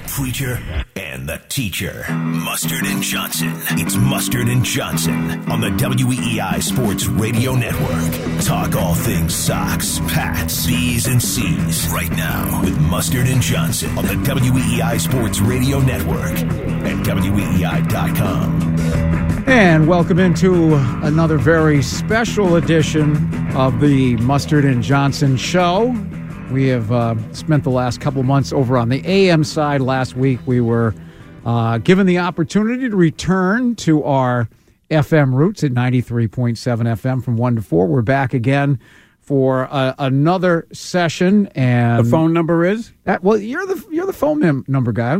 preacher and the teacher. Mustard and Johnson. It's Mustard and Johnson on the WEEI Sports Radio Network. Talk all things Sox, Pats, B's, and C's right now with Mustard and Johnson on the WEEI Sports Radio Network at WEEI.com. And welcome into another very special edition of the Mustard and Johnson Show. We have spent the last couple of months over on the AM side. Last week we were given the opportunity to return to our FM roots at 93.7 FM from 1 to 4. We're back again for another session. And the phone number is? Well, you're the phone number guy.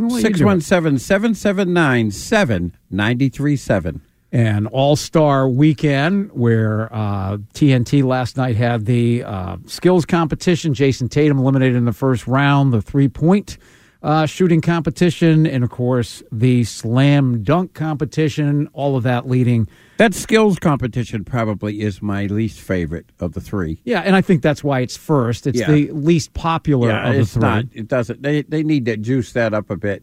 617-779-7937. An all-star weekend where TNT last night had the skills competition. Jason Tatum eliminated in the first round, the three-point shooting competition, and, of course, the slam dunk competition, all of that leading. That skills competition probably is my least favorite of the three. Yeah, and I think that's why it's first. It's the least popular of the three. Not. It doesn't. They need to juice that up a bit.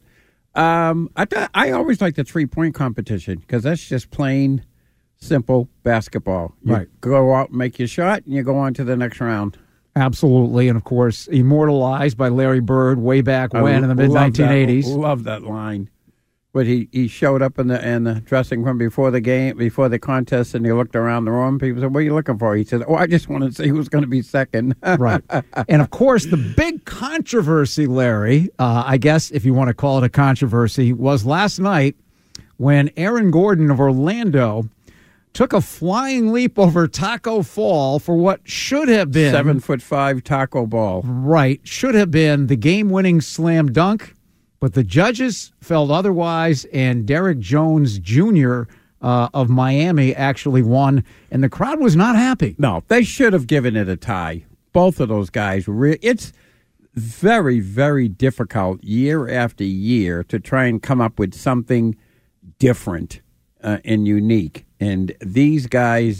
I always like the three-point competition because that's just plain, simple basketball. You go out and make your shot, and you go on to the next round. Absolutely, and of course, immortalized by Larry Bird way back when in the mid-1980s. Love that line. But he showed up in the dressing room before the contest, and he looked around the room. People said, "What are you looking for?" He said, "Oh, I just want to see who's going to be second." Right. And, of course, the big controversy, Larry, I guess if you want to call it a controversy, was last night when Aaron Gordon of Orlando took a flying leap over Taco Fall for what should have been 7'5" Taco Ball. Right. Should have been the game-winning slam dunk. But the judges felt otherwise, and Derek Jones Jr. Of Miami actually won, and the crowd was not happy. No, they should have given it a tie. Both of those guys. It's very, very difficult year after year to try and come up with something different and unique. And these guys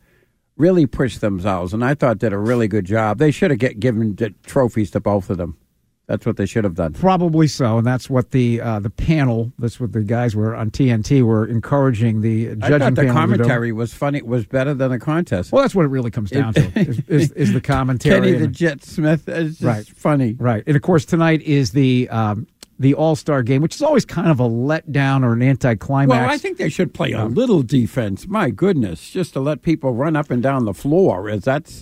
really pushed themselves, and I thought did a really good job. They should have given trophies to both of them. That's what they should have done. Probably so, and that's what the panel, that's what the guys were on TNT were encouraging the judging panel. I thought the commentary was funny. It was better than the contest. Well, that's what it really comes down to, is the commentary. Kenny the Jet Smith is just funny. Right, and of course tonight is the All-Star game, which is always kind of a letdown or an anticlimax. Well, I think they should play a little defense. My goodness, just to let people run up and down the floor, that's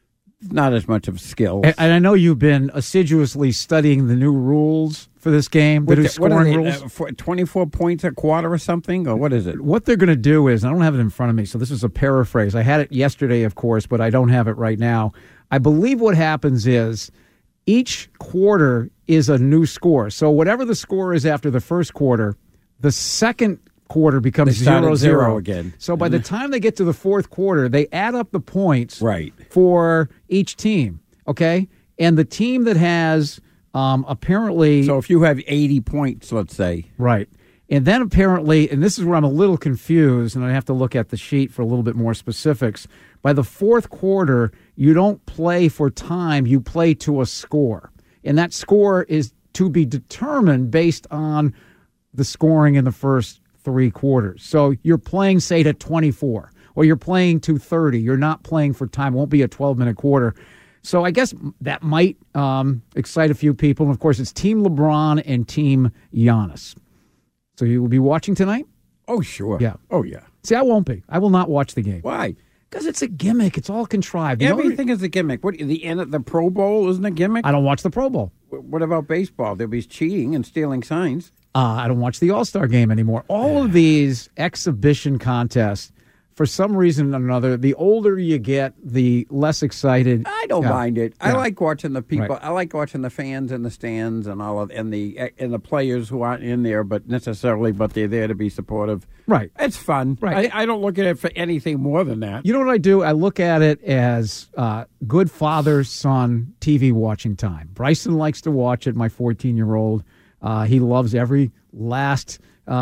not as much of skill. And I know you've been assiduously studying the new rules for this game, the new scoring rules. 24 points a quarter or something, or what is it? What they're going to do is, I don't have it in front of me, so this is a paraphrase. I had it yesterday, of course, but I don't have it right now. I believe what happens is each quarter is a new score. So whatever the score is after the first quarter, the second quarter becomes 0-0 again. So by the time they get to the fourth quarter, they add up the points for each team, okay? And the team that has apparently... So if you have 80 points, let's say. Right. And then apparently, and this is where I'm a little confused, and I have to look at the sheet for a little bit more specifics, by the fourth quarter, you don't play for time, you play to a score. And that score is to be determined based on the scoring in the first three quarters. So you're playing, say, to 24, or you're playing to 30. You're not playing for time. It won't be a 12-minute quarter. So I guess that might excite a few people. And, of course, it's Team LeBron and Team Giannis. So you will be watching tonight? Oh, sure. Yeah. Oh, yeah. See, I won't be. I will not watch the game. Why? Because it's a gimmick. It's all contrived. Everything is a gimmick. What, the end of the Pro Bowl isn't a gimmick? I don't watch the Pro Bowl. What about baseball? There'll be cheating and stealing signs. I don't watch the All-Star game anymore. All of these exhibition contests, for some reason or another, the older you get, the less excited. I don't mind it. Yeah. I like watching the people. Right. I like watching the fans in the stands and all of, and the players who aren't in there, but they're there to be supportive. Right. It's fun. Right. I don't look at it for anything more than that. You know what I do? I look at it as good father-son TV watching time. Bryson likes to watch it, my 14-year-old. He loves every last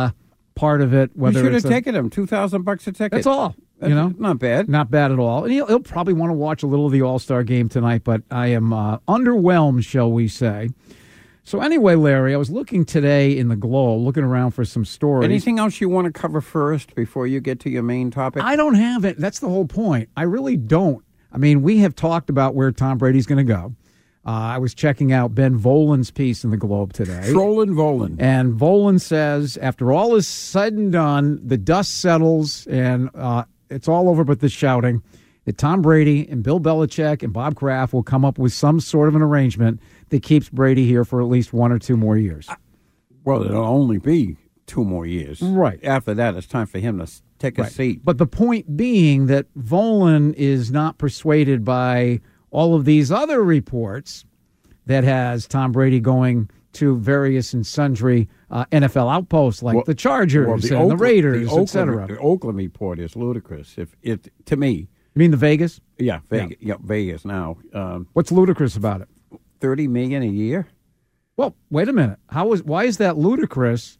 part of it. You should have taken him $2,000 a ticket. That's all. That's not bad. Not bad at all. And he'll probably want to watch a little of the All-Star game tonight, but I am underwhelmed, shall we say. So anyway, Larry, I was looking today in the Globe, looking around for some stories. Anything else you want to cover first before you get to your main topic? I don't have it. That's the whole point. I really don't. I mean, we have talked about where Tom Brady's going to go. I was checking out Ben Volan's piece in the Globe today. Trolling Volan. And Volan says, after all is said and done, the dust settles and it's all over but the shouting, that Tom Brady and Bill Belichick and Bob Kraft will come up with some sort of an arrangement that keeps Brady here for at least 1 or 2 more years. Well, it'll only be 2 more years. Right. After that, it's time for him to take a seat. But the point being that Volan is not persuaded by all of these other reports that has Tom Brady going to various and sundry NFL outposts like the Chargers and the Raiders, etc. The Oakland report is ludicrous. If to me, you mean the Vegas? Yeah, Vegas. Yeah, Vegas now. What's ludicrous about it? $30 million a year. Well, wait a minute. Why is that ludicrous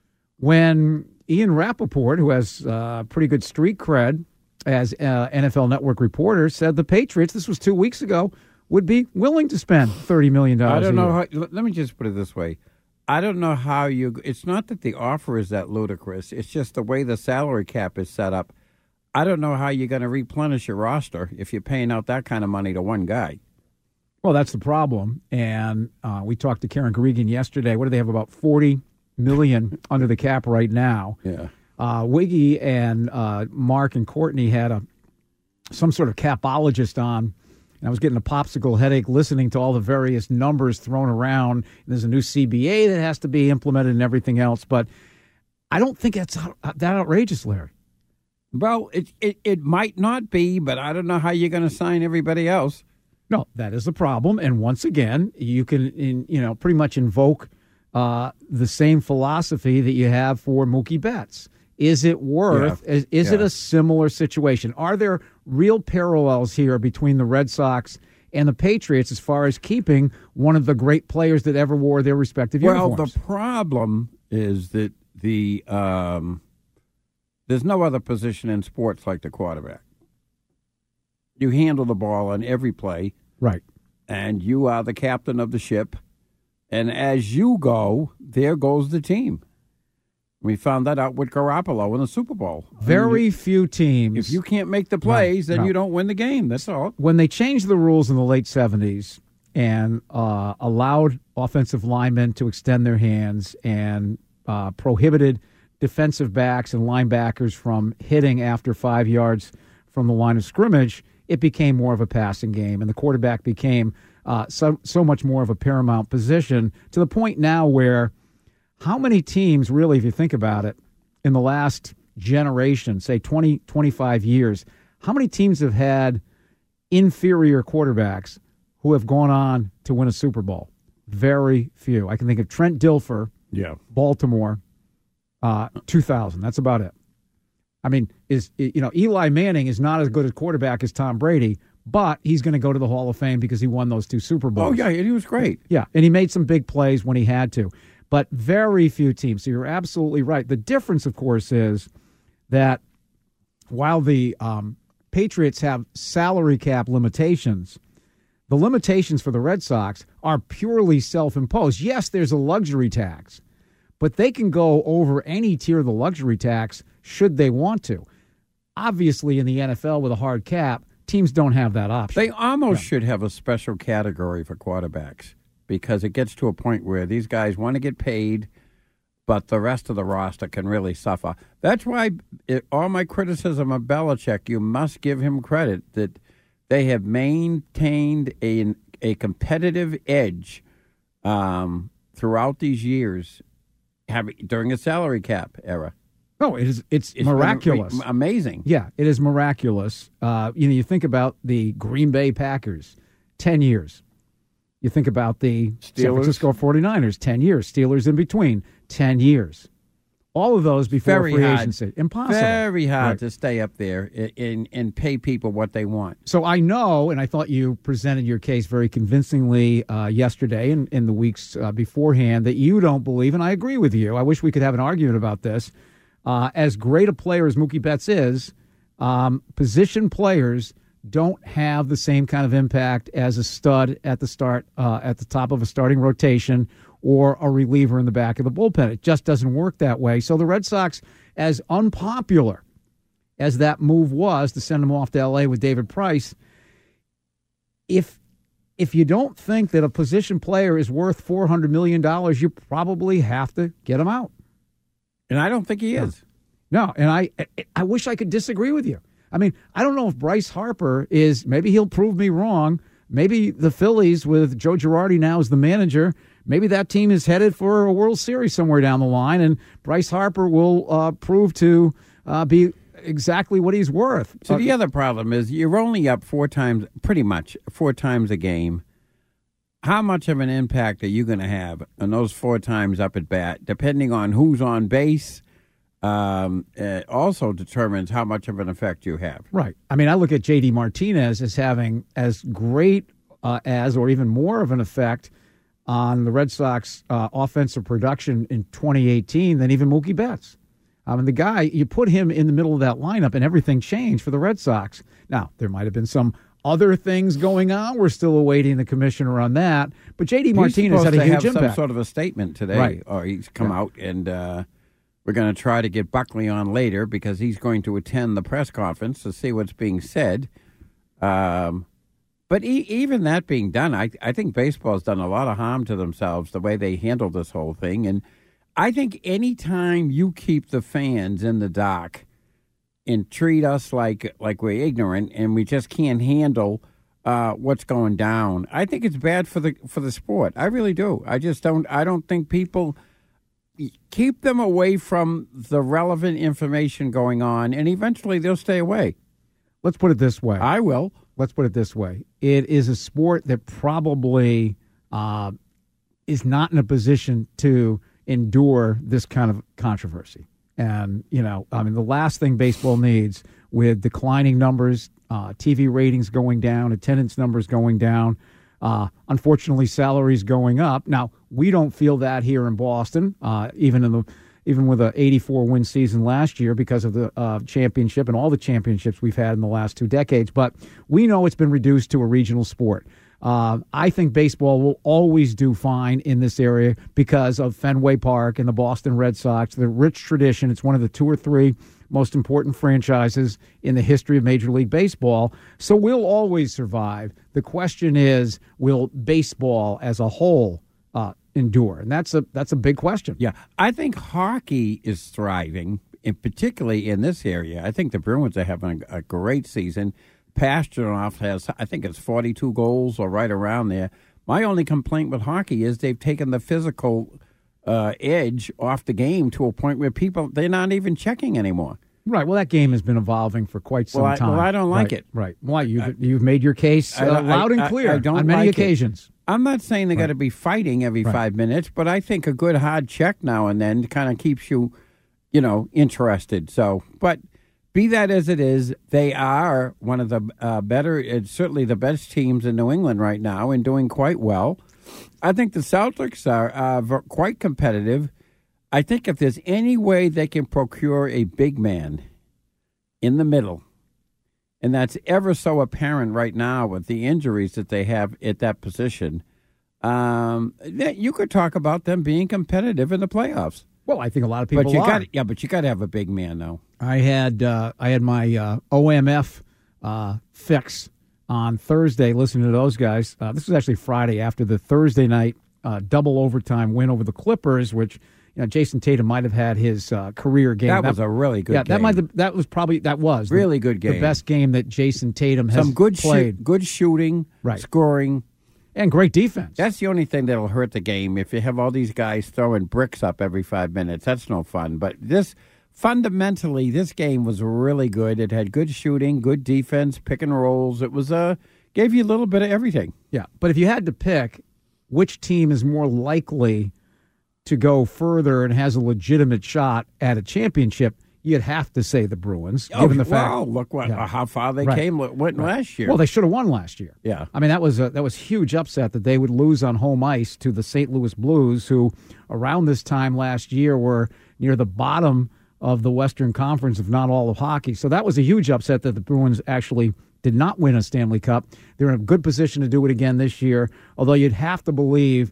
when Ian Rappaport, who has pretty good street cred as NFL Network reporter, said the Patriots, this was 2 weeks ago, would be willing to spend $30 million I don't know. a year. Let me just put it this way. I don't know how it's not that the offer is that ludicrous. It's just the way the salary cap is set up. I don't know how you're going to replenish your roster if you're paying out that kind of money to one guy. Well, that's the problem. And we talked to Karen Gregan yesterday. What do they have, about $40 million under the cap right now? Yeah. Wiggy and Mark and Courtney had some sort of capologist on, and I was getting a popsicle headache listening to all the various numbers thrown around. And there's a new CBA that has to be implemented and everything else. But I don't think that's that outrageous, Larry. Well, it might not be, but I don't know how you're going to sign everybody else. No, that is the problem. And once again, you can pretty much invoke the same philosophy that you have for Mookie Betts. Is it worth? Yeah. Is it a similar situation? Are there real parallels here between the Red Sox and the Patriots as far as keeping one of the great players that ever wore their respective uniforms? Well, the problem is that there's no other position in sports like the quarterback. You handle the ball on every play. Right. And you are the captain of the ship. And as you go, there goes the team. We found that out with Garoppolo in the Super Bowl. Very few teams. If you can't make the plays, then you don't win the game. That's all. When they changed the rules in the late 70s and allowed offensive linemen to extend their hands and prohibited defensive backs and linebackers from hitting after 5 yards from the line of scrimmage, it became more of a passing game, and the quarterback became so much more of a paramount position, to the point now where how many teams really, if you think about it, in the last generation, say 20, 25 years, how many teams have had inferior quarterbacks who have gone on to win a Super Bowl? Very few. I can think of Trent Dilfer, Baltimore, 2000. That's about it. I mean, Eli Manning is not as good a quarterback as Tom Brady, but he's going to go to the Hall of Fame because he won those 2 Super Bowls. Oh, yeah, he was great. Yeah, and he made some big plays when he had to. But very few teams. So you're absolutely right. The difference, of course, is that while the Patriots have salary cap limitations, the limitations for the Red Sox are purely self-imposed. Yes, there's a luxury tax, but they can go over any tier of the luxury tax should they want to. Obviously, in the NFL with a hard cap, teams don't have that option. They almost should have a special category for quarterbacks, because it gets to a point where these guys want to get paid, but the rest of the roster can really suffer. That's why all my criticism of Belichick, you must give him credit that they have maintained a competitive edge throughout these years during a salary cap era. No, it's miraculous. Amazing. Yeah, it is miraculous. You think about the Green Bay Packers, 10 years. You think about the San Francisco 49ers, 10 years. Steelers in between, 10 years. All of those before free agency. Impossible. Very hard to stay up there and pay people what they want. So I know, and I thought you presented your case very convincingly yesterday and in the weeks beforehand, that you don't believe, and I agree with you. I wish we could have an argument about this. As great a player as Mookie Betts is, position players don't have the same kind of impact as a stud at the start, at the top of a starting rotation, or a reliever in the back of the bullpen. It just doesn't work that way. So the Red Sox, as unpopular as that move was to send him off to L.A. with David Price, if you don't think that a position player is worth $400 million, you probably have to get him out. And I don't think he is. No, and I wish I could disagree with you. I mean, I don't know if Bryce Harper is, maybe he'll prove me wrong. Maybe the Phillies with Joe Girardi now as the manager, maybe that team is headed for a World Series somewhere down the line, and Bryce Harper will prove to be exactly what he's worth. So the other problem is you're only up pretty much four times a game. How much of an impact are you going to have on those 4 times up at bat, depending on who's on base? Also determines how much of an effect you have. Right. I mean, I look at J.D. Martinez as having as great as or even more of an effect on the Red Sox offensive production in 2018 than even Mookie Betts. I mean, the guy, you put him in the middle of that lineup and everything changed for the Red Sox. Now, there might have been some other things going on. We're still awaiting the commissioner on that. But J.D. Martinez had a huge impact. Some sort of a statement today, right. Or he's come out, and we're going to try to get Buckley on later because he's going to attend the press conference to see what's being said. But even that being done, I think baseball's done a lot of harm to themselves the way they handle this whole thing. And I think any time you keep the fans in the dock and treat us like we're ignorant and we just can't handle what's going down, I think it's bad for the sport. I really do. I don't think people keep them away from the relevant information going on, and eventually they'll stay away. Let's put it this way. I will. Let's put it this way. It is a sport that probably is not in a position to endure this kind of controversy. And, I mean, the last thing baseball needs with declining numbers, TV ratings going down, attendance numbers going down, unfortunately, salaries going up. Now, we don't feel that here in Boston, even with a 84-win season last year because of the championship and all the championships we've had in the last 2 decades. But we know it's been reduced to a regional sport. I think baseball will always do fine in this area because of Fenway Park and the Boston Red Sox, the rich tradition. It's one of the 2 or 3 most important franchises in the history of Major League Baseball. So we'll always survive. The question is, will baseball as a whole endure? And that's a big question. Yeah, I think hockey is thriving, and particularly in this area. I think the Bruins are having a great season. Pasternoff has, I think it's 42 goals or right around there. My only complaint with hockey is they've taken the physical edge off the game to a point where they're not even checking anymore. Right. Well, that game has been evolving for quite some time. Well, I don't like it. Right. Why? You've made your case loud and clear on many occasions. I'm not saying they got to be fighting every 5 minutes, but I think a good hard check now and then kind of keeps you, interested. So, but be that as it is, they are one of the better, certainly the best teams in New England right now and doing quite well. I think the Celtics are quite competitive. I think if there's any way they can procure a big man in the middle, and that's ever so apparent right now with the injuries that they have at that position, you could talk about them being competitive in the playoffs. Well, I think a lot of people are. But you got to have a big man, though. I had my OMF fix on Thursday listening to those guys. This was actually Friday after the Thursday night double overtime win over the Clippers, which Jason Tatum might have had his career game. That was a really good game. That was really good game. The best game that Jason Tatum has played. Good shooting, right. Scoring. And great defense. That's the only thing that'll hurt the game. If you have all these guys throwing bricks up every 5 minutes, that's no fun. But fundamentally, this game was really good. It had good shooting, good defense, pick and rolls. It was gave you a little bit of everything. Yeah, but if you had to pick which team is more likely to go further and has a legitimate shot at a championship, you'd have to say the Bruins, given the fact. Well, look how far they went last year. Well, they should have won last year. Yeah, I mean that was huge upset that they would lose on home ice to the St. Louis Blues, who around this time last year were near the bottom of the Western Conference, if not all of hockey. So that was a huge upset that the Bruins actually did not win a Stanley Cup. They're in a good position to do it again this year, although you'd have to believe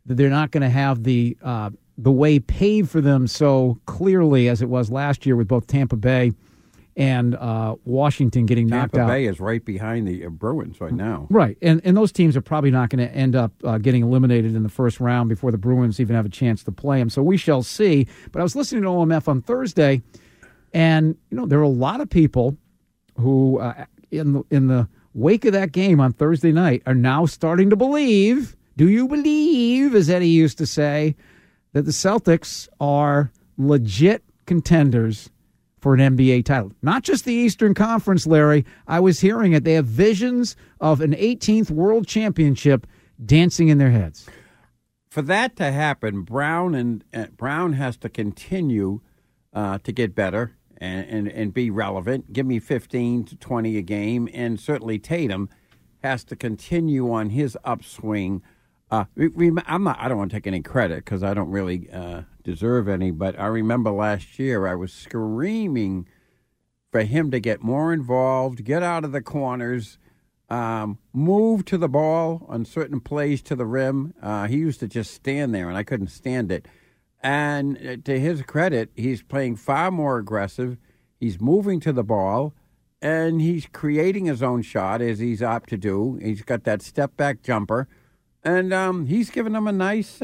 that they're not going to have the way paved for them so clearly as it was last year with both Tampa Bay and Washington getting knocked out. Tampa Bay is right behind the Bruins right now. Right, and those teams are probably not going to end up getting eliminated in the first round before the Bruins even have a chance to play them. So we shall see. But I was listening to OMF on Thursday, and there are a lot of people who, in the wake of that game on Thursday night, are now starting to believe, do you believe, as Eddie used to say, that the Celtics are legit contenders for an NBA title. Not just the Eastern Conference, Larry. I was hearing it. They have visions of an 18th World Championship dancing in their heads. For that to happen, Brown has to continue to get better and be relevant. Give me 15 to 20 a game, and certainly Tatum has to continue on his upswing. I don't want to take any credit because I don't really deserve any, but I remember last year I was screaming for him to get more involved, get out of the corners, move to the ball on certain plays to the rim. He used to just stand there, and I couldn't stand it. And to his credit, he's playing far more aggressive. He's moving to the ball, and he's creating his own shot, as he's apt to do. He's got that step-back jumper. And he's given them a nice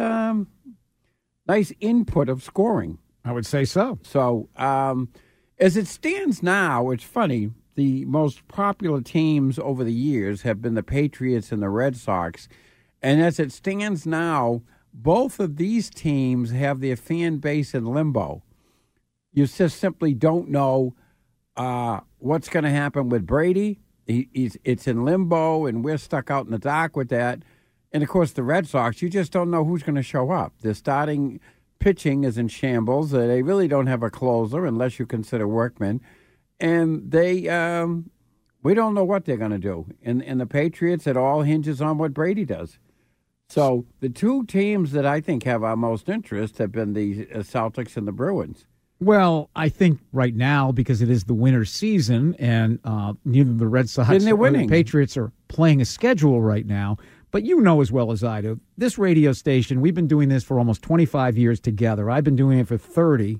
input of scoring. I would say so. So as it stands now, it's funny. The most popular teams over the years have been the Patriots and the Red Sox. And as it stands now, both of these teams have their fan base in limbo. You just simply don't know what's going to happen with Brady. It's in limbo, and we're stuck out in the dark with that. And, of course, the Red Sox, you just don't know who's going to show up. Their starting pitching is in shambles. They really don't have a closer unless you consider Workman. And we don't know what they're going to do. In the Patriots, it all hinges on what Brady does. So the two teams that I think have our most interest have been the Celtics and the Bruins. Well, I think right now, because it is the winter season and neither the Red Sox or the Patriots are playing a schedule right now, but you know as well as I do, this radio station, we've been doing this for almost 25 years together. I've been doing it for 30.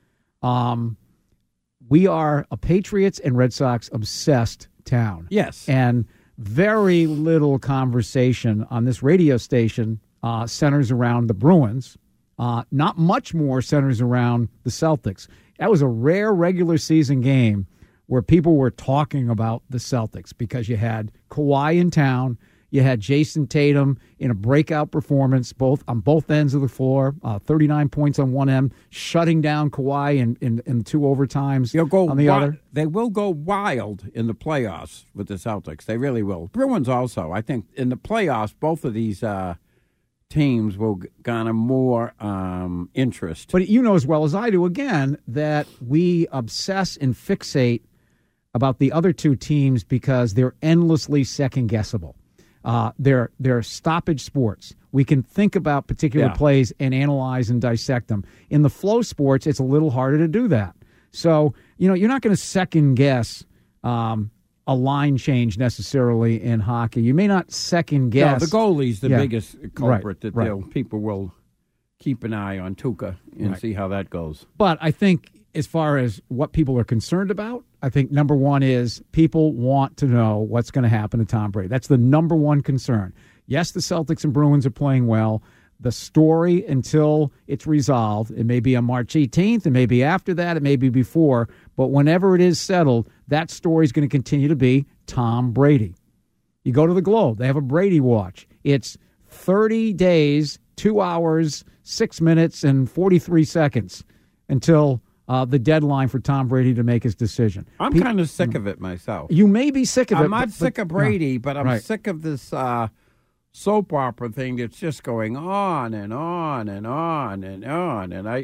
We are a Patriots and Red Sox obsessed town. Yes. And very little conversation on this radio station centers around the Bruins. Not much more centers around the Celtics. That was a rare regular season game where people were talking about the Celtics because you had Kawhi in town. You had Jason Tatum in a breakout performance on both ends of the floor, 39 points on one end, shutting down Kawhi in two overtimes on the other. They will go wild in the playoffs with the Celtics. They really will. Bruins also. I think in the playoffs, both of these teams will garner more interest. But you know as well as I do, again, that we obsess and fixate about the other two teams because they're endlessly second-guessable. They're stoppage sports. We can think about particular plays and analyze and dissect them. In the flow sports, it's a little harder to do that. So, you're not going to second-guess a line change necessarily in hockey. You may not second-guess. No, the goalie's the biggest culprit that people will keep an eye on Tuukka and see how that goes. But I think as far as what people are concerned about, I think number one is people want to know what's going to happen to Tom Brady. That's the number one concern. Yes, the Celtics and Bruins are playing well. The story until it's resolved, it may be on March 18th, it may be after that, it may be before, but whenever it is settled, that story is going to continue to be Tom Brady. You go to the Globe, they have a Brady Watch. It's 30 days, 2 hours, 6 minutes, and 43 seconds until the deadline for Tom Brady to make his decision. I'm kind of sick of it myself. You may be sick of it. I'm not sick of Brady, but I'm sick of this soap opera thing that's just going on and on and on and on. And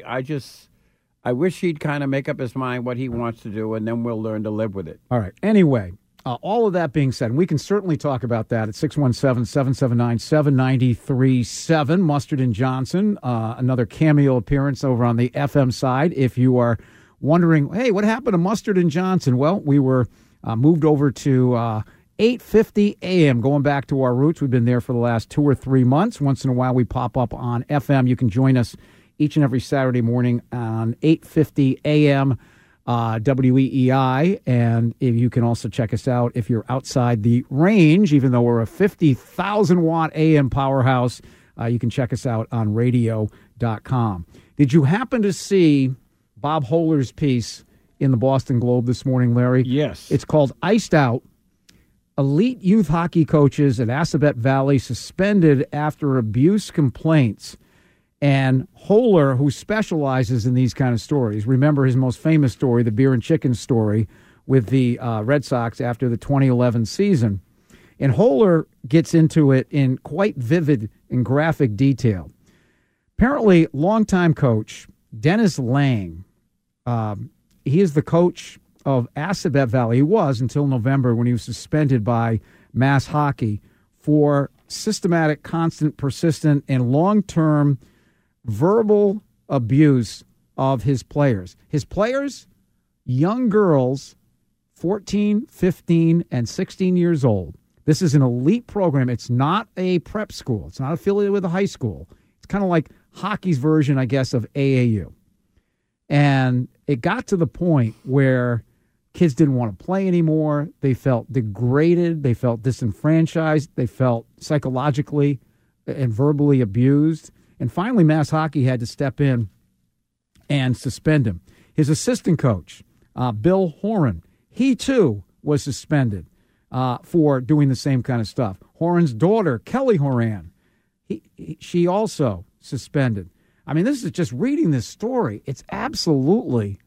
I wish he'd kind of make up his mind what he wants to do, and then we'll learn to live with it. All right. Anyway, all of that being said, and we can certainly talk about that at 617-779-7937. Mustard and Johnson, another cameo appearance over on the FM side. If you are wondering, hey, what happened to Mustard and Johnson? Well, we were moved over to 8:50 a.m. Going back to our roots, we've been there for the last 2 or 3 months. Once in a while, we pop up on FM. You can join us each and every Saturday morning on 8:50 a.m. WEEI, and you can also check us out if you're outside the range. Even though we're a 50,000-watt AM powerhouse, you can check us out on radio.com. Did you happen to see Bob Hohler's piece in the Boston Globe this morning, Larry? Yes. It's called Iced Out. Elite youth hockey coaches at Assabet Valley suspended after abuse complaints. And Hohler, who specializes in these kind of stories, remember his most famous story, the beer and chicken story with the Red Sox after the 2011 season. And Hohler gets into it in quite vivid and graphic detail. Apparently, longtime coach Dennis Lang, he is the coach of Assabet Valley. He was until November when he was suspended by Mass Hockey for systematic, constant, persistent, and long-term verbal abuse of his players. His players, young girls, 14, 15, and 16 years old. This is an elite program. It's not a prep school. It's not affiliated with a high school. It's kind of like hockey's version, I guess, of AAU. And it got to the point where kids didn't want to play anymore. They felt degraded. They felt disenfranchised. They felt psychologically and verbally abused. And finally, Mass Hockey had to step in and suspend him. His assistant coach, Bill Horan, he too was suspended for doing the same kind of stuff. Horan's daughter, Kelly Horan, she also suspended. I mean, this is just reading this story. It's absolutely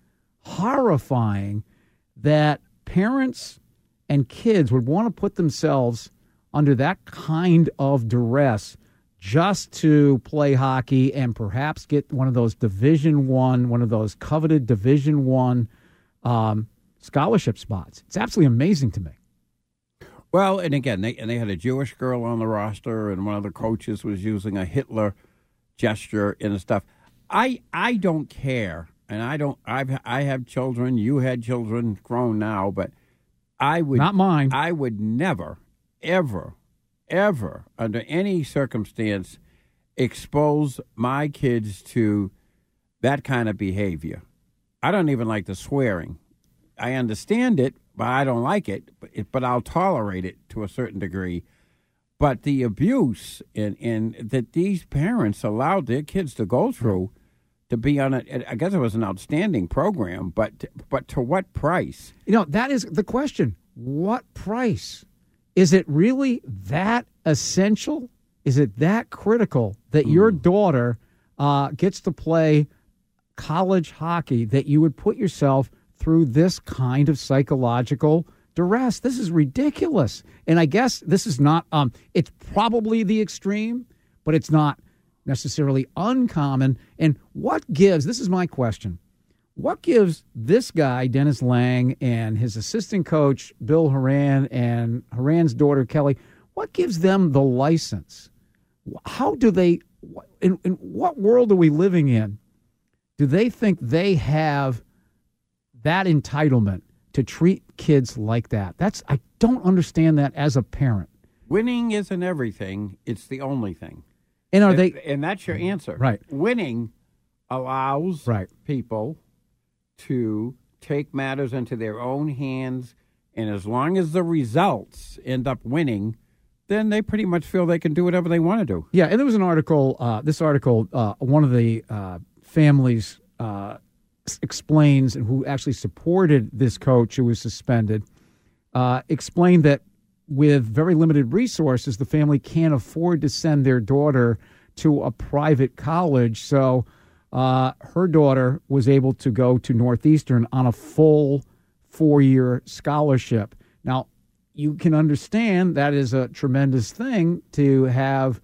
horrifying that parents and kids would want to put themselves under that kind of duress just to play hockey and perhaps get one of those Division I, one of those coveted Division I scholarship spots. It's absolutely amazing to me. Well, and again, they had a Jewish girl on the roster, and one of the coaches was using a Hitler gesture and stuff. I don't care, and I have children. You had children, grown now, but I would not mine. I would never, ever, under any circumstance, expose my kids to that kind of behavior. I don't even like the swearing. I understand it, but I don't like it. But I'll tolerate it to a certain degree. But the abuse in that these parents allowed their kids to go through, to be on it, I guess it was an outstanding program. But to what price? You know, that is the question. What price? Is it really that essential? Is it that critical that your daughter gets to play college hockey that you would put yourself through this kind of psychological duress? This is ridiculous. And I guess this is not, it's probably the extreme, but it's not necessarily uncommon. And what gives, this is my question, what gives this guy, Dennis Lang, and his assistant coach, Bill Horan, and Horan's daughter, Kelly, what gives them the license? How do they, in what world are we living in? Do they think they have that entitlement to treat kids like that? I don't understand that as a parent. Winning isn't everything. It's the only thing. And and that's your answer. Right. Winning allows people to take matters into their own hands, and as long as the results end up winning, then they pretty much feel they can do whatever they want to do. Yeah, and there was an article, one of the families explains, and who actually supported this coach who was suspended, explained that with very limited resources, the family can't afford to send their daughter to a private college. So her daughter was able to go to Northeastern on a full 4-year scholarship. Now, you can understand that is a tremendous thing to have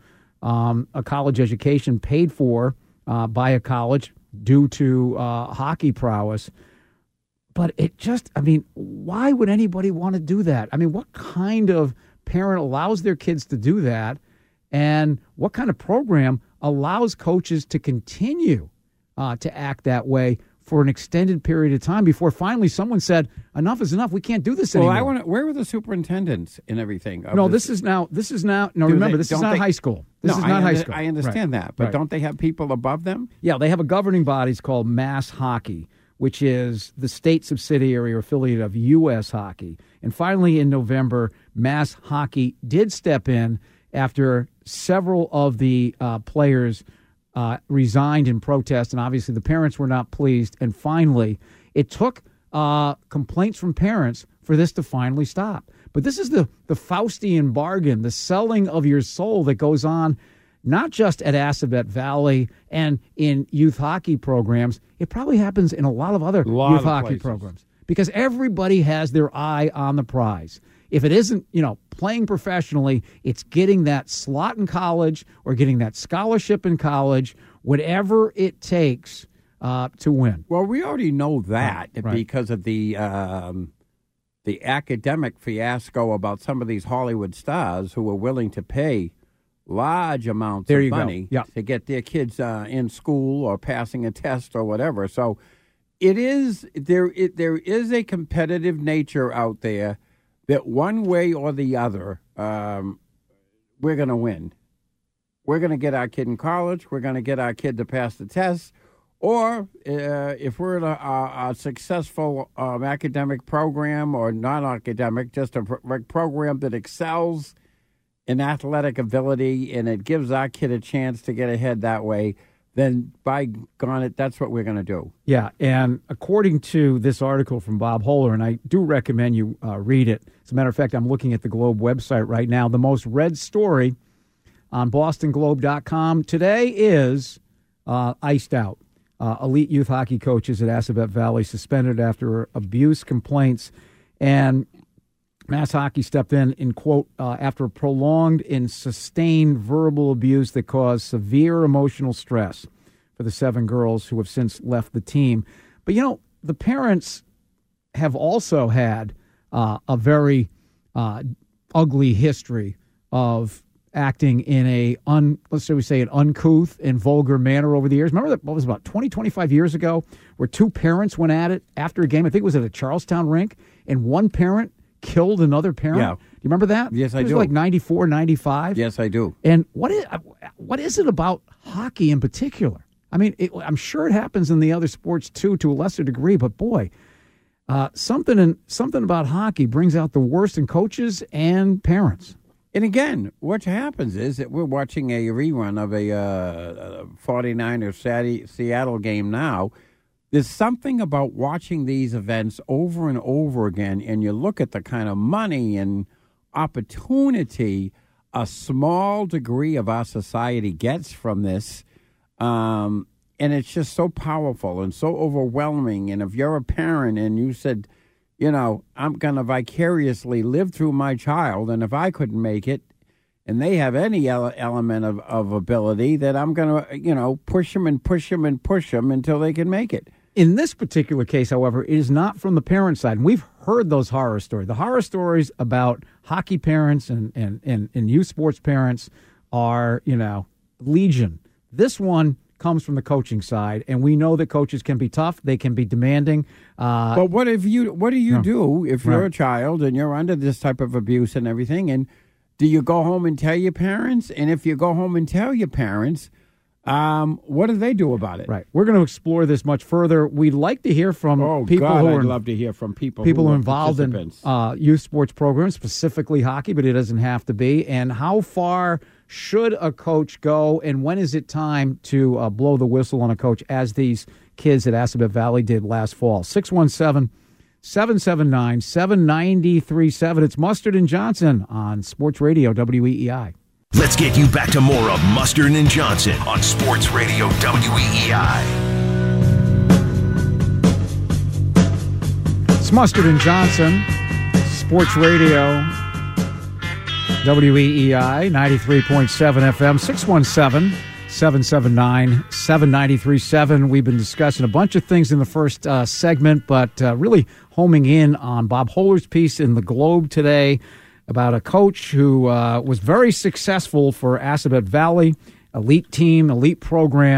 a college education paid for by a college due to hockey prowess. But it just, I mean, why would anybody want to do that? I mean, what kind of parent allows their kids to do that? And what kind of program allows coaches to continue to act that way for an extended period of time before finally someone said, enough is enough. We can't do this anymore. Where were the superintendents and everything? No, this is now, remember, this is not high school. This is not high school. I understand that, but don't they have people above them? Yeah, they have a governing body. It's called Mass Hockey, which is the state subsidiary or affiliate of U.S. Hockey. And finally, in November, Mass Hockey did step in after several of the players resigned in protest, and obviously the parents were not pleased. And finally, it took complaints from parents for this to finally stop. But this is the Faustian bargain, the selling of your soul that goes on not just at Assabet Valley and in youth hockey programs. It probably happens in a lot of other youth hockey programs because everybody has their eye on the prize. If it isn't, playing professionally, it's getting that slot in college or getting that scholarship in college, whatever it takes to win. Well, we already know that because of the academic fiasco about some of these Hollywood stars who are willing to pay large amounts of money to get their kids in school or passing a test or whatever. So there is a competitive nature out there that one way or the other, we're going to win. We're going to get our kid in college. We're going to get our kid to pass the test. Or if we're in a successful academic program or non-academic, just a program that excels in athletic ability and it gives our kid a chance to get ahead that way, then by gone, that's what we're going to do. Yeah, and according to this article from Bob Holler, and I do recommend you read it. As a matter of fact, I'm looking at the Globe website right now. The most read story on bostonglobe.com today is iced out. Elite youth hockey coaches at Assabet Valley suspended after abuse complaints. And Mass Hockey stepped in quote, after prolonged and sustained verbal abuse that caused severe emotional stress for the 7 girls who have since left the team. But, the parents have also had a very ugly history of acting in an uncouth and vulgar manner over the years. Remember that, what was about 20, 25 years ago, where 2 parents went at it after a game? I think it was at a Charlestown rink, and one parent killed another parent. Yeah. Do you remember that? Yes, I do. It was like 94, 95. Yes, I do. And what is it about hockey in particular? I mean, I'm sure it happens in the other sports too, to a lesser degree, but boy, something about hockey brings out the worst in coaches and parents. And again, what happens is that we're watching a rerun of a 49ers Seattle game now. There's something about watching these events over and over again, and you look at the kind of money and opportunity a small degree of our society gets from this, and it's just so powerful and so overwhelming. And if you're a parent and you said, I'm going to vicariously live through my child, and if I couldn't make it, and they have any element of ability, that I'm going to, push them and push them and push them until they can make it. In this particular case, however, it is not from the parent side. And we've heard those horror stories. The horror stories about hockey parents and youth sports parents are, legion. This one comes from the coaching side, and we know that coaches can be tough. They can be demanding. But what do you do if you're a child and you're under this type of abuse and everything? And do you go home and tell your parents? And if you go home and tell your parents, what do they do about it? Right. We're going to explore this much further. We'd like to hear from I'd love to hear from people who are involved in youth sports programs, specifically hockey, but it doesn't have to be. And how far should a coach go, and when is it time to blow the whistle on a coach, as these kids at Assabet Valley did last fall? 617-779-7937. It's Mustard and Johnson on Sports Radio WEEI. Let's get you back to more of Mustard and Johnson on Sports Radio WEEI. It's Mustard and Johnson, Sports Radio WEEI, 93.7 FM, 617-779-7937. We've been discussing a bunch of things in the first segment, but really homing in on Bob Holler's piece in the Globe today about a coach who was very successful for Assabet Valley, elite team, elite program,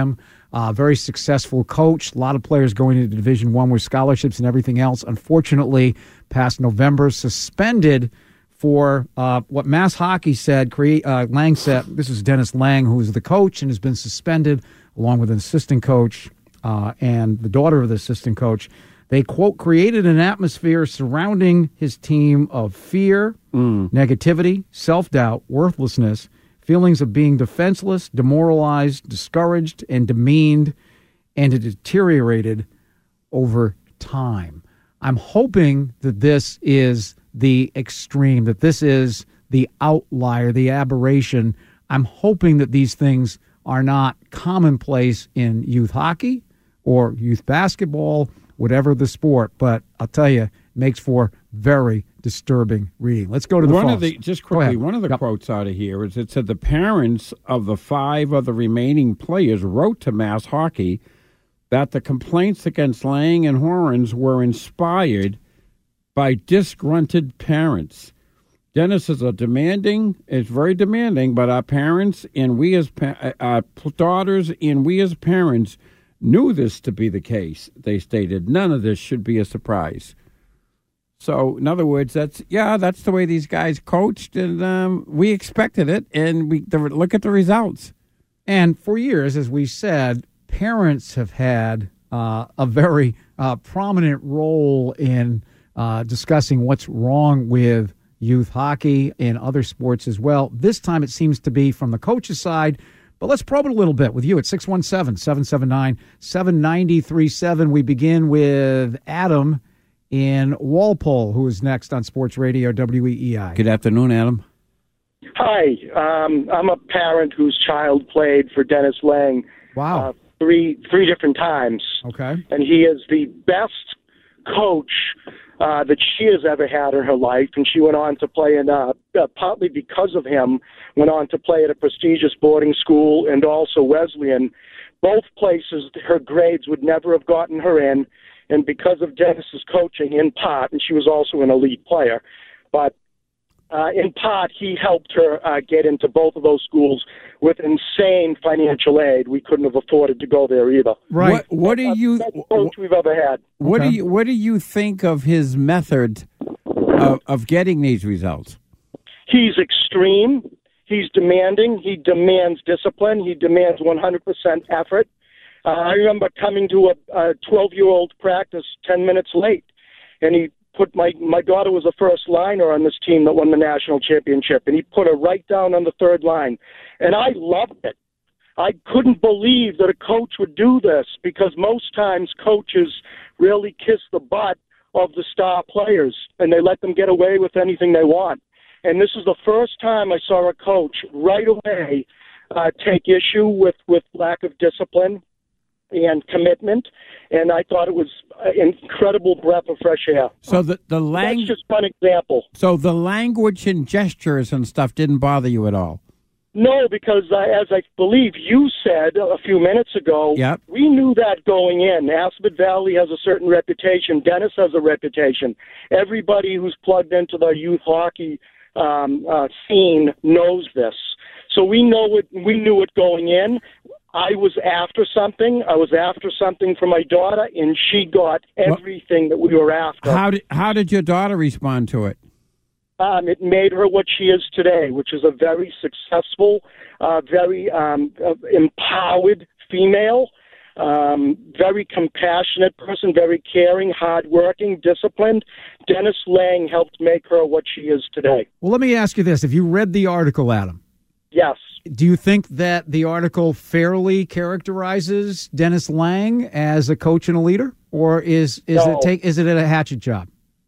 Very successful coach. A lot of players going into Division I with scholarships and everything else. Unfortunately, past November, suspended for what Mass Hockey said. Lang said, this is Dennis Lang, who is the coach and has been suspended, along with an assistant coach and the daughter of the assistant coach. They, quote, created an atmosphere surrounding his team of fear, negativity, self-doubt, worthlessness, feelings of being defenseless, demoralized, discouraged, and demeaned, and it deteriorated over time. I'm hoping that this is the extreme, that this is the outlier, the aberration. I'm hoping that these things are not commonplace in youth hockey or youth basketball, whatever the sport. But I'll tell you, it makes for very disturbing reading. Let's go to the phones. Just quickly, one of the quotes out of here is it said the parents of the 5 of the remaining players wrote to Mass Hockey that the complaints against Lang and Horens were inspired by disgruntled parents. Dennis is very demanding, but our parents and we as our daughters and we as parents knew this to be the case, they stated. None of this should be a surprise. So, in other words, that's the way these guys coached, and we expected it, and look at the results. And for years, as we said, parents have had a very prominent role in discussing what's wrong with youth hockey and other sports as well. This time it seems to be from the coach's side. But let's probe it a little bit with you at 617-779-7937. We begin with Adam in Walpole, who is next on Sports Radio WEEI. Good afternoon, Adam. Hi. I'm a parent whose child played for Dennis Lang. Wow. Three different times. Okay. And he is the best coach that she has ever had in her life, and she went on to play in, partly because of him, went on to play at a prestigious boarding school and also Wesleyan. Both places, her grades would never have gotten her in, and because of Dennis's coaching, in part, and she was also an elite player, but in part, he helped her get into both of those schools with insane financial aid. We couldn't have afforded to go there either. Right. What do you? Best coach we've ever had. What do you think of his method of getting these results? He's extreme. He's demanding. He demands discipline. He demands 100% effort. I remember coming to a 12-year-old practice 10 minutes late, and he put my daughter was a first liner on this team that won the national championship, and he put her right down on the third line. And I loved it. I couldn't believe that a coach would do this, because most times coaches really kiss the butt of the star players, and they let them get away with anything they want. And this is the first time I saw a coach right away take issue with lack of discipline and commitment, and I thought it was an incredible breath of fresh air. So that's just one example. So the language and gestures and stuff didn't bother you at all? No, because as I believe you said a few minutes ago, Yep. We knew that going in. Aspet Valley has a certain reputation. Dennis has a reputation. Everybody who's plugged into the youth hockey scene knows this. So we knew it going in. I was after something. I was after something for my daughter, and she got everything that we were after. How did your daughter respond to it? It made her what she is today, which is a very successful, very empowered female, very compassionate person, very caring, hardworking, disciplined. Dennis Lang helped make her what she is today. Well, let me ask you this. Have you read the article, Adam? Yes. Do you think that the article fairly characterizes Dennis Lang as a coach and a leader, or is it a hatchet job?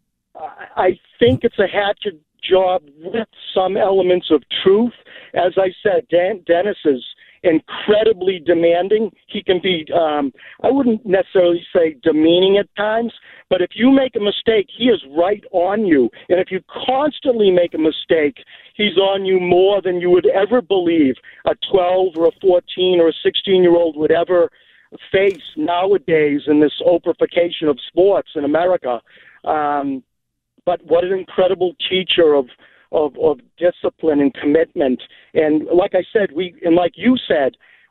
I think it's a hatchet job with some elements of truth. As I said, Dennis is incredibly demanding. He can be, I wouldn't necessarily say demeaning at times, but if you make a mistake, he is right on you. And if you constantly make a mistake, he's on you more than you would ever believe a 12 or a 14 or a 16-year-old would ever face nowadays in this oprification of sports in America. But what an incredible teacher of discipline and commitment. And like I said, like you said,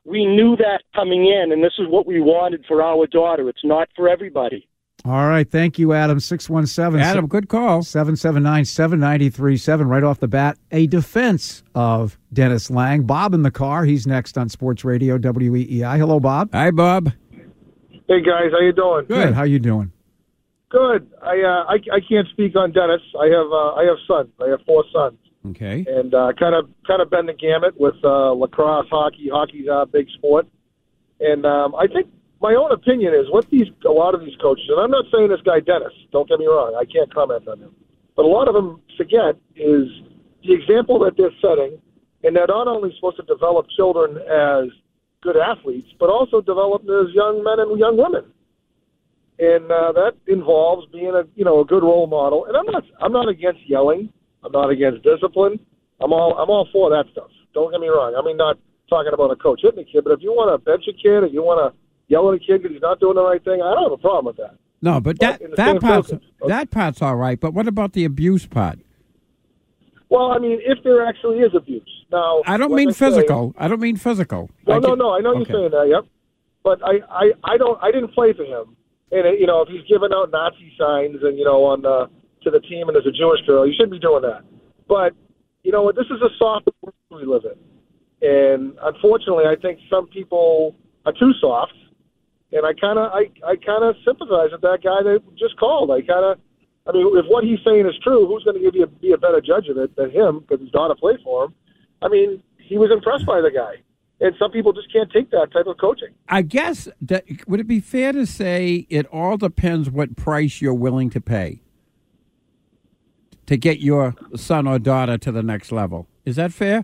we knew that coming in, and this is what we wanted for our daughter. It's not for everybody. All right. Thank you, Adam. 617. Adam, good call. 779-7937. Right off the bat, a defense of Dennis Lang. Bob in the car. He's next on Sports Radio WEEI. Hello, Bob. Hi, Bob. Hey guys, how you doing? Good. How you doing? Good. I can't speak on Dennis. I have sons. I have 4 sons, Okay. and kind of bend the gamut with lacrosse, hockey. Hockey's a big sport, and I think my own opinion is what a lot of these coaches, and I'm not saying this guy Dennis. Don't get me wrong. I can't comment on him, but a lot of them forget is the example that they're setting, and they're not only supposed to develop children as good athletes, but also develop them as young men and young women. And that involves being a good role model. And I'm not against yelling. I'm not against discipline. I'm all for that stuff. Don't get me wrong. I mean, not talking about a coach hitting a kid, but if you want to bench a kid, if you want to yell at a kid because he's not doing the right thing, I don't have a problem with that. No, but that part's all right. But what about the abuse part? Well, I mean, if there actually is abuse. Now, I don't mean physical. I don't mean physical. No. I know you're saying that. Yep. But I didn't play for him. And if he's giving out Nazi signs and on to the team and there's a Jewish girl, you shouldn't be doing that. But this is a soft world we live in, and unfortunately, I think some people are too soft. And I kind of sympathize with that guy that just called. I mean, if what he's saying is true, who's going to be a better judge of it than him because his daughter played for him? I mean, he was impressed by the guy. And some people just can't take that type of coaching. I guess, would it be fair to say it all depends what price you're willing to pay to get your son or daughter to the next level? Is that fair?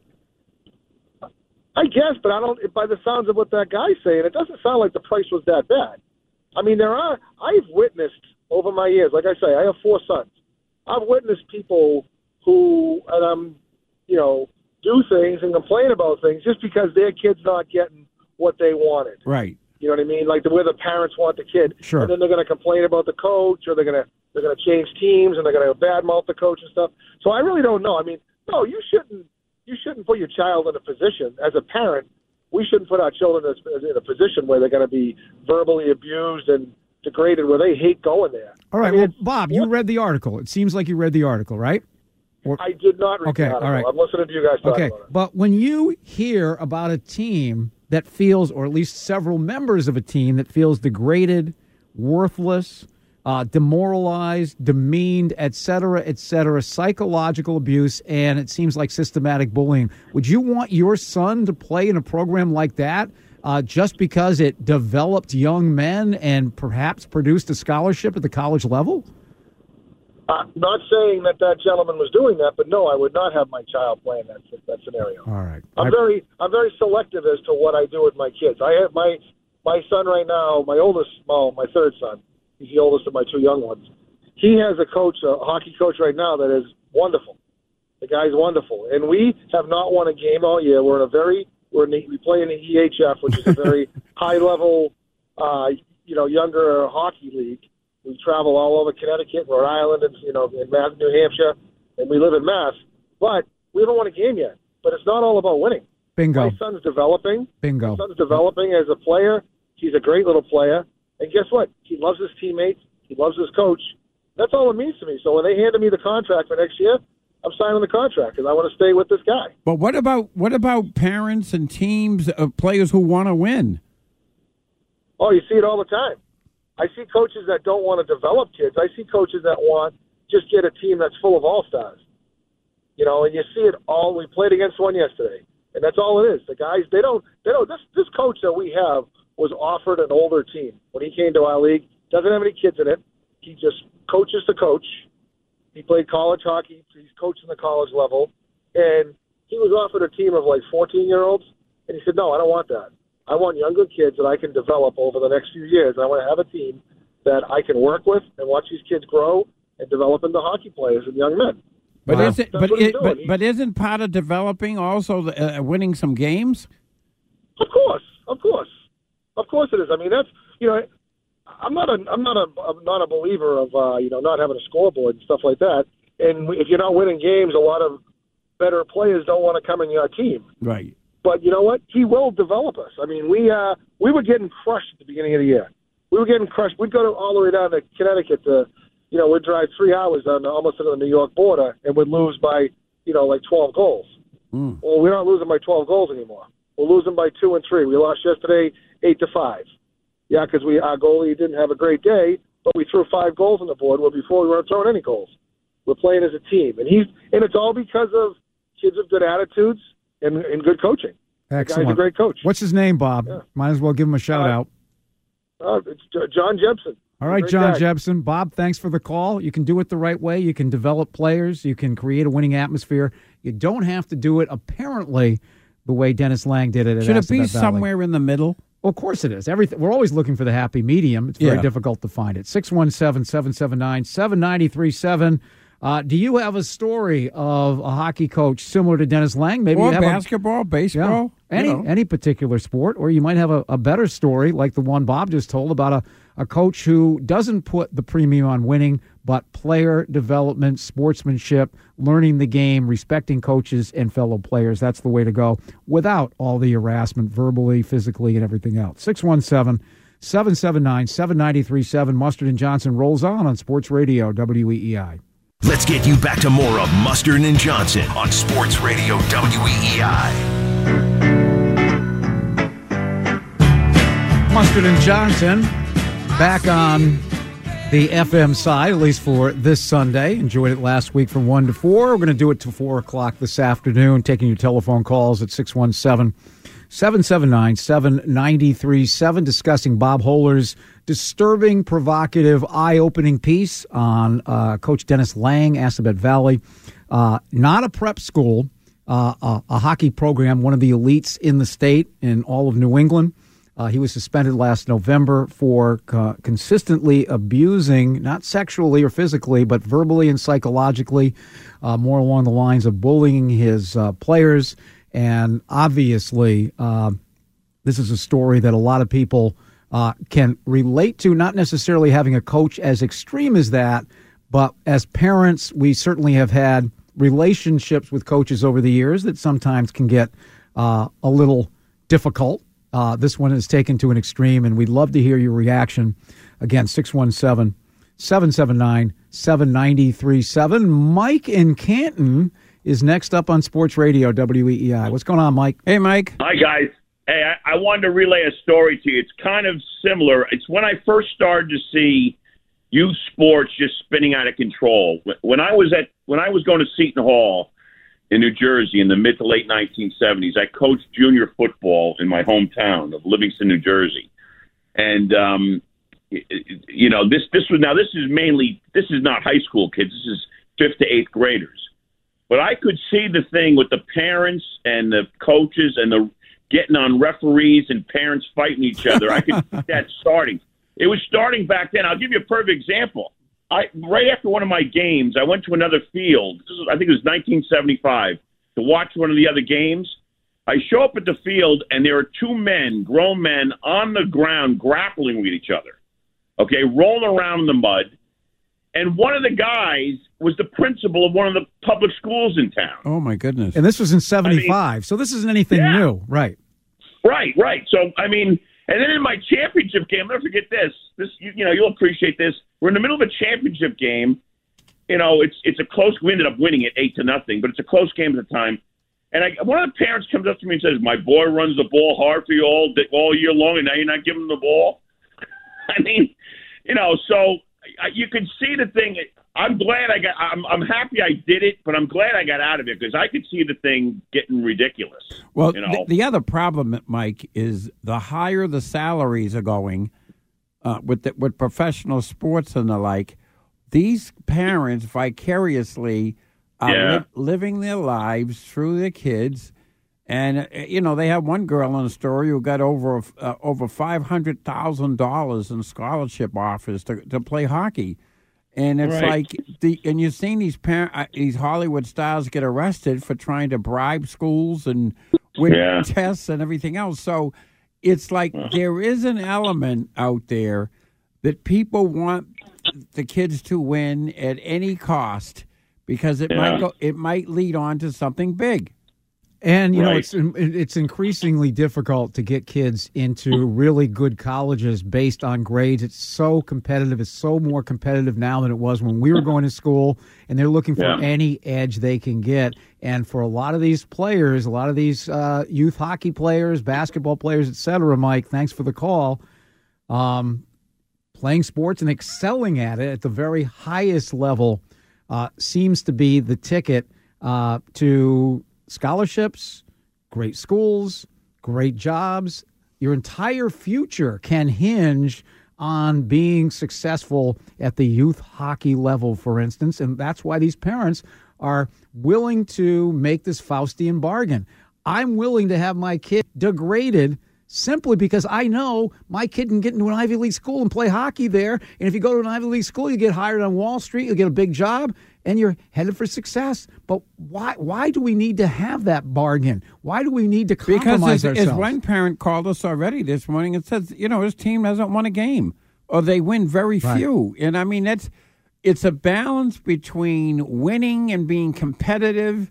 I guess, but I don't. By the sounds of what that guy's saying, it doesn't sound like the price was that bad. I mean, I've witnessed over my years, like I say, I have 4 sons. I've witnessed people who, do things and complain about things just because their kid's not getting what they wanted. Right. You know what I mean? Like the way the parents want the kid. Sure. And then they're going to complain about the coach, or they're going to change teams, and they're going to badmouth the coach and stuff. So I really don't know. I mean, no, you shouldn't put your child in a position as a parent. We shouldn't put our children in a position where they're going to be verbally abused and degraded, where they hate going there. All right. I mean, Bob, you read the article. It seems like you read the article, right? I did not read the article. All right. I'm listening to you guys talk about it. But when you hear about a team that feels, or at least several members of a team that feels degraded, worthless, demoralized, demeaned, et cetera, psychological abuse, and it seems like systematic bullying, would you want your son to play in a program like that just because it developed young men and perhaps produced a scholarship at the college level? Not saying that gentleman was doing that, but no, I would not have my child playing that scenario. All right. I'm very selective as to what I do with my kids. I have my son right now, my third son. He's the oldest of my 2 young ones. He has a hockey coach right now that is wonderful. The guy's wonderful, and we have not won a game all year. We play in the EHF, which is a very high level, younger hockey league. We travel all over Connecticut, Rhode Island, and in Mass, New Hampshire, and we live in Mass. But we haven't won a game yet. But it's not all about winning. Bingo. My son's developing. Bingo. My son's developing as a player. He's a great little player. And guess what? He loves his teammates. He loves his coach. That's all it means to me. So when they handed me the contract for next year, I'm signing the contract because I want to stay with this guy. But what about parents and teams of players who want to win? Oh, you see it all the time. I see coaches that don't want to develop kids. I see coaches that want just get a team that's full of all-stars. And you see it all. We played against one yesterday, and that's all it is. The guys, they don't. This coach that we have was offered an older team when he came to our league. Doesn't have any kids in it. He just coaches the coach. He played college hockey. He's coaching the college level, and he was offered a team of like 14-year-olds, and he said, "No, I don't want that. I want younger kids that I can develop over the next few years. I want to have a team that I can work with and watch these kids grow and develop into hockey players and young men." But isn't part of developing also winning some games? Of course it is. I mean, that's I'm not a believer of not having a scoreboard and stuff like that. And if you're not winning games, a lot of better players don't want to come in your team. Right. But you know what? He will develop us. I mean, we were getting crushed at the beginning of the year. We were getting crushed. We'd go all the way down to Connecticut to, we'd drive 3 hours down almost to the New York border, and we'd lose by, like 12 goals. Well, we're not losing by 12 goals anymore. We're losing by 2 and 3. We lost yesterday 8-5. Yeah, because our goalie didn't have a great day, but we threw 5 goals on the board. Where before we weren't throwing any goals. We're playing as a team, and it's all because of kids with good attitudes and good coaching. Excellent. The guy's a great coach. What's his name, Bob? Yeah. Might as well give him a shout out. It's John Jepson. All right, John Jepson. Bob, thanks for the call. You can do it the right way. You can develop players. You can create a winning atmosphere. You don't have to do it, apparently, the way Dennis Lang did it at Should it be Assabet Valley. somewhere in the middle? Well, of course it is. We're always looking for the happy medium. It's very difficult to find it. 617-779-7937. Do you have a story of a hockey coach similar to Dennis Lang? Maybe or you have basketball, baseball? Any particular sport, or you might have a better story like the one Bob just told about a coach who doesn't put the premium on winning, but player development, sportsmanship, learning the game, respecting coaches and fellow players. That's the way to go without all the harassment, verbally, physically, and everything else. 617-779-7937. Mustard and Johnson rolls on Sports Radio, WEEI. Let's get you back to more of Mustard and Johnson on Sports Radio WEEI. Mustard and Johnson back on the FM side, at least for this Sunday. Enjoyed it last week from 1 to 4. We're going to do it till 4 o'clock this afternoon, taking your telephone calls at 617-779-7937, discussing Bob Hohler's disturbing, provocative, eye-opening piece on Coach Dennis Lang, Assabet Valley. Not a prep school, a hockey program, one of the elites in the state, in all of New England. He was suspended last November for consistently abusing, not sexually or physically, but verbally and psychologically, more along the lines of bullying his players. And obviously, this is a story that a lot of people can relate to, not necessarily having a coach as extreme as that, but as parents, we certainly have had relationships with coaches over the years that sometimes can get a little difficult. This one is taken to an extreme, and we'd love to hear your reaction. Again, 617-779-7937. Mike in Canton is next up on Sports Radio, WEEI. What's going on, Mike? Hey, Mike. Hi, guys. Hey, I wanted to relay a story to you. It's kind of similar. It's when I first started to see youth sports just spinning out of control. When I was going to Seton Hall in New Jersey in the mid to late 1970s, I coached junior football in my hometown of Livingston, New Jersey. And, this is not high school kids. This is 5th to 8th graders. But I could see the thing with the parents and the coaches and the getting on referees and parents fighting each other. I could see that starting. It was starting back then. I'll give you a perfect example. Right after one of my games, I went to another field. I think it was 1975, to watch one of the other games. I show up at the field, and there are 2 men, grown men, on the ground grappling with each other, okay, rolling around in the mud. And one of the guys was the principal of one of the public schools in town. Oh, my goodness. And this was in 75, so this isn't anything new, right? Right. So, and then in my championship game, I'll never forget this. You'll appreciate this. We're in the middle of a championship game. It's a close. We ended up winning it 8-0, but it's a close game at the time. And one of the parents comes up to me and says, "My boy runs the ball hard for you all year long, and now you're not giving him the ball." So you can see the thing. I'm glad I'm happy I did it, but I'm glad I got out of it because I could see the thing getting ridiculous. Well, the other problem, Mike, is the higher the salaries are going with professional sports and the like, these parents vicariously are living their lives through their kids. And, they have one girl in the story who got over $500,000 in scholarship offers to play hockey. And it's and you've seen these Hollywood stars get arrested for trying to bribe schools and win tests and everything else. So it's like there is an element out there that people want the kids to win at any cost because it might lead on to something big. And, you know, Right. it's increasingly difficult to get kids into really good colleges based on grades. It's so competitive. It's so more competitive now than it was when we were going to school, and they're looking for Yeah. any edge they can get. And for a lot of these players, a lot of these youth hockey players, basketball players, et cetera, Mike, thanks for the call, playing sports and excelling at it at the very highest level seems to be the ticket to scholarships, great schools, great jobs. Your entire future can hinge on being successful at the youth hockey level, for instance. And that's why these parents are willing to make this Faustian bargain. I'm willing to have my kid degraded simply because I know my kid can get into an Ivy League school and play hockey there. And if you go to an Ivy League school, you get hired on Wall Street, you'll get a big job, and you're headed for success. But why do we need to have that bargain? Why do we need to compromise because ourselves? as one parent called us already this morning and says, you know, his team hasn't won a game, or they win very few. And I mean, it's a balance between winning and being competitive,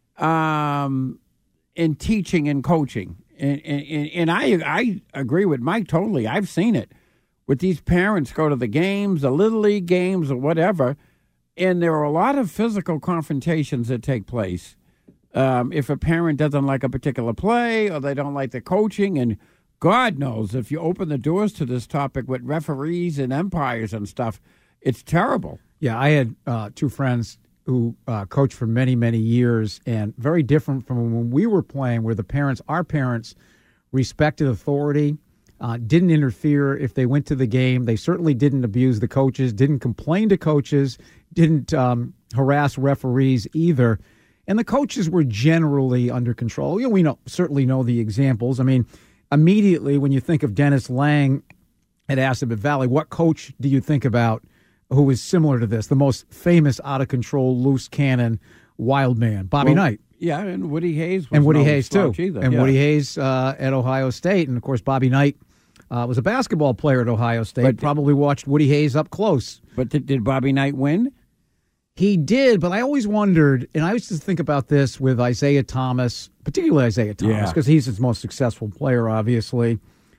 in teaching and coaching. And I agree with Mike totally. I've seen it with these parents go to the games, the Little League games or whatever, and there are a lot of physical confrontations that take place. If a parent doesn't like a particular play or they don't like the coaching, and God knows if you open the doors to this topic with referees and umpires and stuff, it's terrible. Yeah, I had two friends who coached for many, many years, and very different from when we were playing, where our parents respected authority, didn't interfere if they went to the game. They certainly didn't abuse the coaches, didn't complain to coaches, didn't harass referees either. And the coaches were generally under control. You know, we certainly know the examples. I mean, immediately when you think of Dennis Lang at Assabet Valley, what coach do you think about who was similar to this? The most famous out-of-control, loose cannon, wild man, Bobby Knight. Yeah, and Woody Hayes. Was And Woody no Hayes, too. slouch either. And Yeah. Woody Hayes at Ohio State. And, of course, Bobby Knight was a basketball player at Ohio State. But- probably watched Woody Hayes up close. But did Bobby Knight win? He did, but I always wondered, and I used to think about this with Isaiah Thomas, particularly Isaiah Thomas, Yeah. because he's his most successful player, obviously.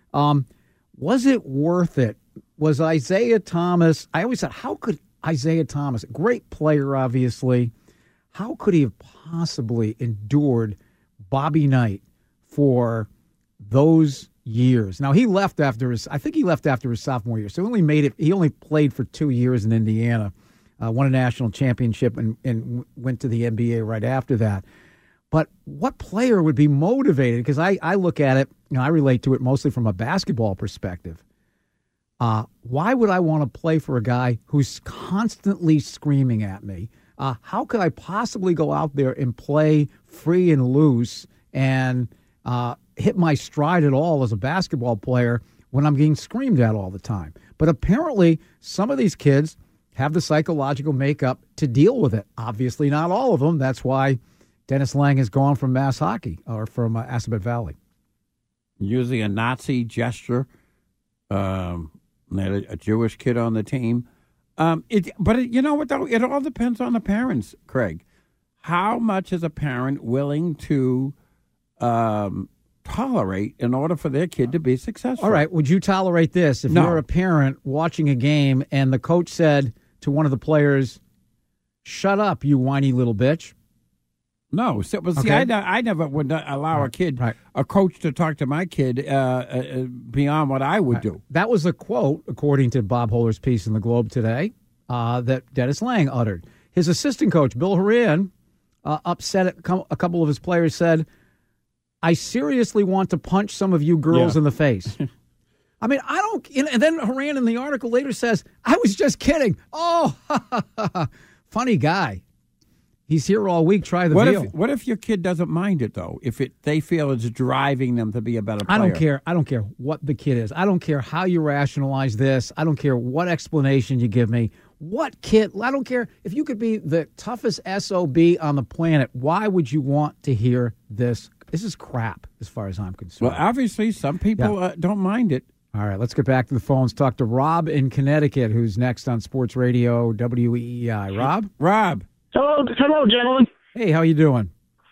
Was it worth it? Was Isaiah Thomas, I always thought, how could Isaiah Thomas, a great player, obviously, how could he have possibly endured Bobby Knight for those years? Now, he left after his sophomore year, so he only played for 2 years in Indiana. Won a national championship and went to the NBA right after that. But what player would be motivated? Because I look at it, I relate to it mostly from a basketball perspective. Why would I want to play for a guy who's constantly screaming at me? How could I possibly go out there and play free and loose and hit my stride at all as a basketball player when I'm getting screamed at all the time? But apparently some of these kids have the psychological makeup to deal with it. Obviously not all of them. That's why Dennis Lang has gone from Mass Hockey or from Assabet Valley. Using a Nazi gesture, a Jewish kid on the team. You know what, though? It all depends on the parents, Craig. How much is a parent willing to tolerate in order for their kid to be successful? All right. Would you tolerate this if No. you're a parent watching a game and the coach said to one of the players, "Shut up, you whiny little bitch"? No. See, Okay. I never would allow a coach to talk to my kid beyond what I would do. That was a quote, according to Bob Holler's piece in the Globe today, that Dennis Lang uttered. His assistant coach, Bill Horan, upset at a couple of his players, said, "I seriously want to punch some of you girls in the face." I mean, I don't. And then Horan in the article later says, "I was just kidding." Oh, funny guy. He's here all week. Try the deal. What if your kid doesn't mind it, though? If they feel it's driving them to be a better player? I don't care what the kid is. I don't care how you rationalize this. I don't care what explanation you give me. What kid? I don't care if you could be the toughest SOB on the planet. Why would you want to hear this? This is crap, as far as I'm concerned. Well, obviously, some people don't mind it. All right, let's get back to the phones. Talk to Rob in Connecticut, who's next on Sports Radio WEEI. Rob? Rob. Hello, gentlemen. Hey, how you doing?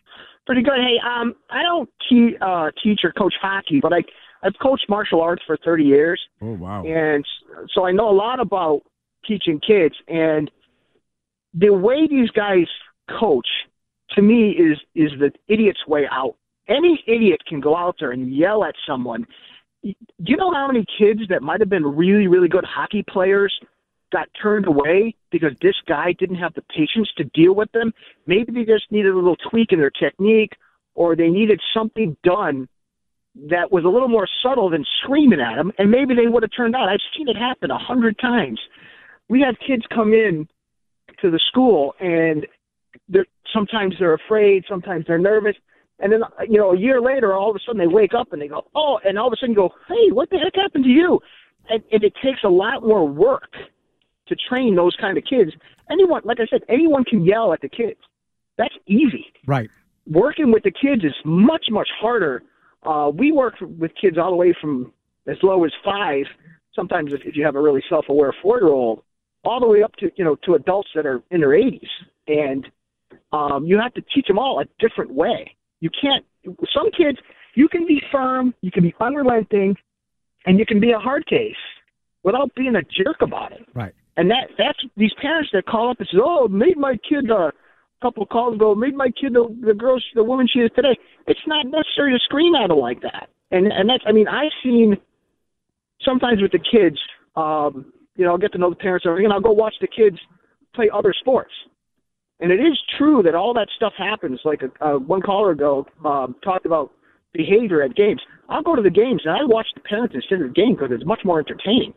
Pretty good. Hey, I don't teach or coach hockey, but I've coached martial arts for 30 years. Oh, wow. And so I know a lot about teaching kids. And the way these guys coach, to me, is the idiot's way out. Any idiot can go out there and yell at someone. Do you know how many kids that might have been really, really good hockey players got turned away because this guy didn't have the patience to deal with them? Maybe they just needed a little tweak in their technique, or they needed something done that was a little more subtle than screaming at them, and maybe they would have turned out. I've seen it happen 100 times. We have kids come in to the school, and sometimes they're afraid, sometimes they're nervous, and then, a year later, all of a sudden they wake up and they go, oh, and all of a sudden you go, hey, what the heck happened to you? And it takes a lot more work to train those kind of kids. Anyone, like I said, anyone can yell at the kids. That's easy. Right. Working with the kids is much, much harder. We work with kids all the way from as low as 5, sometimes if you have a really self-aware 4-year-old, all the way up to, to adults that are in their 80s. And you have to teach them all a different way. You can't, some kids, you can be firm, you can be unrelenting, and you can be a hard case without being a jerk about it. Right. And that's these parents that call up and say, oh, made my kid a couple of calls ago, made my kid the woman she is today. It's not necessary to scream at her like that. And that's, I've seen sometimes with the kids, I'll get to know the parents, and I'll go watch the kids play other sports. And it is true that all that stuff happens. Like one caller ago talked about behavior at games. I'll go to the games and I watch the parents instead of the game because it's much more entertaining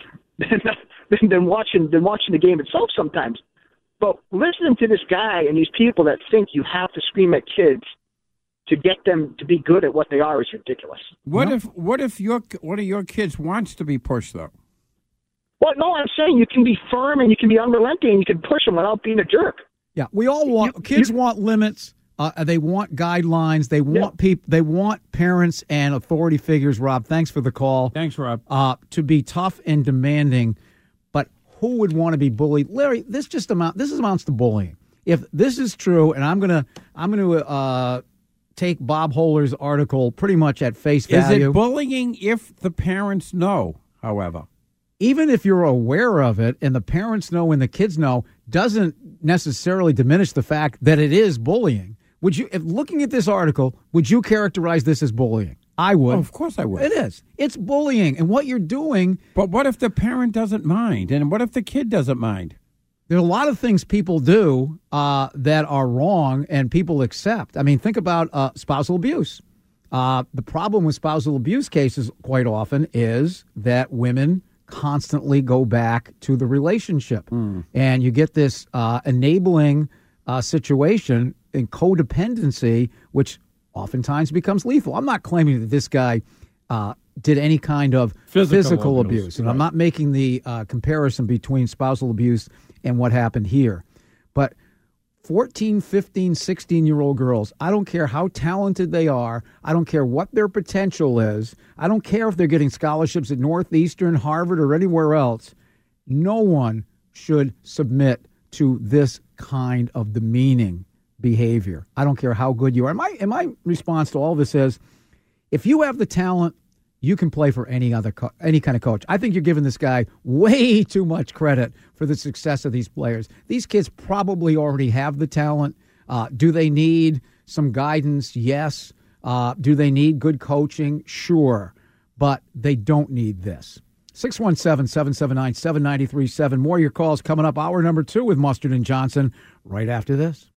than watching the game itself sometimes. But listening to this guy and these people that think you have to scream at kids to get them to be good at what they are is ridiculous. What if one of your kids wants to be pushed though? Well, no, I'm saying you can be firm and you can be unrelenting and you can push them without being a jerk. Yeah, we all want kids want limits. They want guidelines. They want They want parents and authority figures. Rob, thanks for the call. Thanks, Rob. To be tough and demanding, but who would want to be bullied? Larry, this amounts to bullying. If this is true, and I'm gonna take Bob Holler's article pretty much at face value. Is it bullying if the parents know? However, even if you're aware of it and the parents know and the kids know, doesn't necessarily diminish the fact that it is bullying. Would you, if looking at this article, would you characterize this as bullying? I would. Oh, of course I would. It is. It's bullying. And what you're doing. But what if the parent doesn't mind? And what if the kid doesn't mind? There are a lot of things people do that are wrong and people accept. Think about spousal abuse. The problem with spousal abuse cases quite often is that women constantly go back to the relationship. And you get this enabling situation in codependency, which oftentimes becomes lethal. I'm not claiming that this guy did any kind of physical abuse. And right. I'm not making the comparison between spousal abuse and what happened here. But 14, 15, 16-year-old girls, I don't care how talented they are. I don't care what their potential is. I don't care if they're getting scholarships at Northeastern, Harvard, or anywhere else. No one should submit to this kind of demeaning behavior. I don't care how good you are. And my response to all this is, if you have the talent, you can play for any kind of coach. I think you're giving this guy way too much credit for the success of these players. These kids probably already have the talent. Do they need some guidance? Yes. Do they need good coaching? Sure. But they don't need this. 617-779-7937. More of your calls coming up. Hour number 2 with Mustard and Johnson right after this.